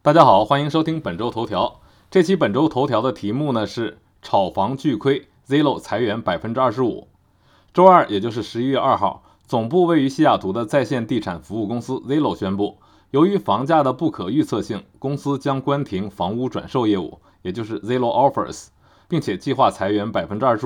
大家好，欢迎收听本周头条。这期本周头条的题目呢是炒房巨亏 ，Zillow 裁员25%。周二，也就是11月2号，总部位于西雅图的在线地产服务公司 Zillow 宣布，由于房价的不可预测性，公司将关停房屋转售业务，也就是 Zillow Offers， 并且计划裁员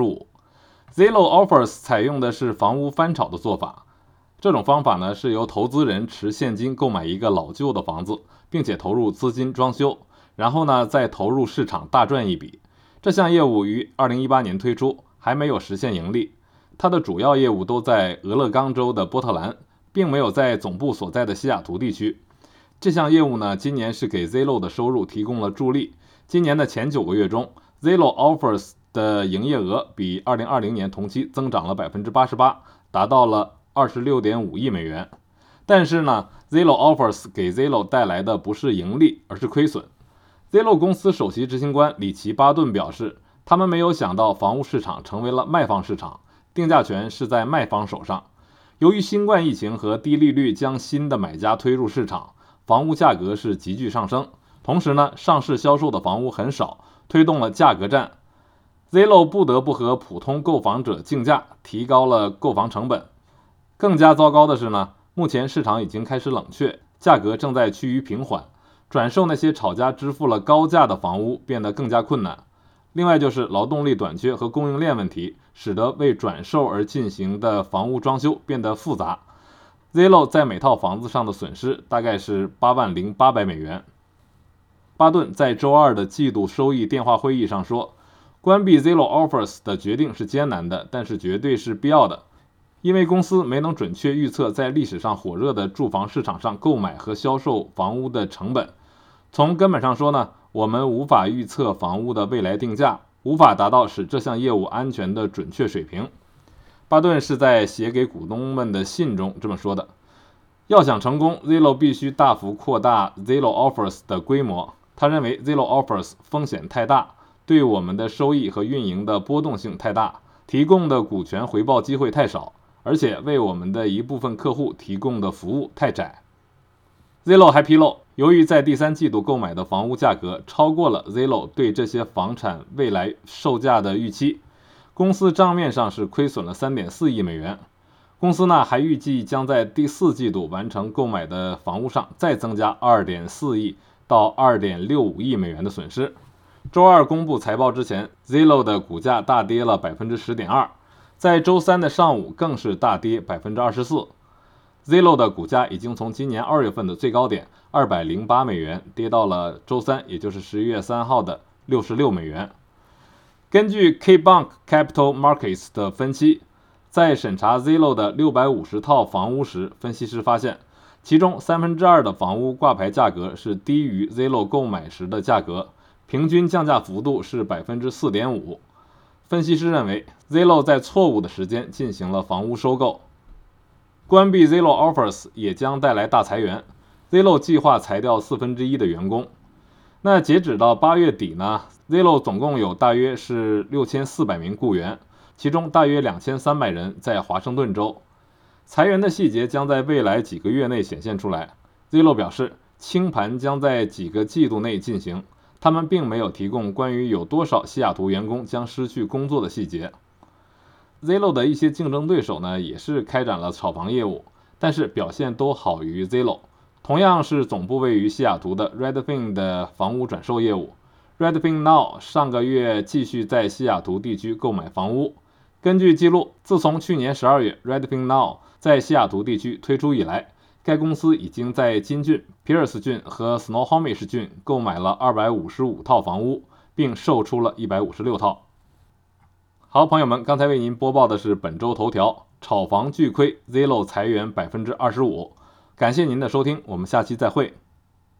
25%。Zillow Offers 采用的是房屋翻炒的做法，这种方法呢是由投资人持现金购买一个老旧的房子，并且投入资金装修，然后呢再投入市场大赚一笔。这项业务于2018年推出，还没有实现盈利。它的主要业务都在俄勒冈州的波特兰，并没有在总部所在的西雅图地区。这项业务呢，今年是给 Zillow 的收入提供了助力。今年的前9个月中， Zillow Offers 的营业额比2020年同期增长了 88%， 达到了 26.5 亿美元。但是呢 Zillow Offers 给 Zillow 带来的不是盈利，而是亏损。Zillow 公司首席执行官里奇·巴顿表示，他们没有想到房屋市场成为了卖方市场，定价权是在卖方手上。由于新冠疫情和低利率将新的买家推入市场，房屋价格是急剧上升。同时呢，上市销售的房屋很少，推动了价格战。Zillow 不得不和普通购房者竞价，提高了购房成本。更加糟糕的是呢，目前市场已经开始冷却，价格正在趋于平缓，转售那些炒家支付了高价的房屋变得更加困难。另外就是劳动力短缺和供应链问题，使得为转售而进行的房屋装修变得复杂。Zillow 在每套房子上的损失大概是80800美元。巴顿在周二的季度收益电话会议上说，关闭 Zillow Offers 的决定是艰难的，但是绝对是必要的。因为公司没能准确预测在历史上火热的住房市场上购买和销售房屋的成本。从根本上说呢，我们无法预测房屋的未来定价，无法达到使这项业务安全的准确水平。巴顿是在写给股东们的信中这么说的。要想成功， Zillow 必须大幅扩大 Zillow Offers 的规模。他认为 Zillow Offers 风险太大，对我们的收益和运营的波动性太大，提供的股权回报机会太少，而且为我们的一部分客户提供的服务太窄。Zillow 还披露，由于在第3季度购买的房屋价格超过了 Zillow 对这些房产未来售价的预期，公司账面上是亏损了 3.4 亿美元。公司呢还预计将在第4季度完成购买的房屋上再增加 2.4 亿到 2.65 亿美元的损失。周二公布财报之前， Zillow 的股价大跌了 10.2%， 在周三的上午更是大跌 24%。 Zillow 的股价已经从今年2月份的最高点208美元跌到了周三，也就是11月3号的66美元。根据 KeyBank Capital Markets 的分析，在审查 Zillow 的650套房屋时，分析师发现其中2/3的房屋挂牌价格是低于 Zillow 购买时的价格，平均降价幅度是 4.5%。 分析师认为 Zillow 在错误的时间进行了房屋收购。关闭 Zillow Offers 也将带来大裁员， Zillow 计划裁掉1/4的员工。那截止到8月底呢， Zillow 总共有大约是6400名雇员，其中大约2300人在华盛顿州。裁员的细节将在未来几个月内显现出来。 Zillow 表示，清盘将在几个季度内进行，他们并没有提供关于有多少西雅图员工将失去工作的细节。Zillow 的一些竞争对手呢，也是开展了炒房业务，但是表现都好于 Zillow。 同样是总部位于西雅图的 Redfin 的房屋转售业务， Redfin Now 上个月继续在西雅图地区购买房屋。根据记录，自从去年12月 Redfin Now 在西雅图地区推出以来，该公司已经在金郡、皮尔斯郡和 Snohomish 郡购买了255套房屋，并售出了156套。好，朋友们，刚才为您播报的是本周头条，炒房巨亏 ，Zillow 裁员 25%。感谢您的收听，我们下期再会。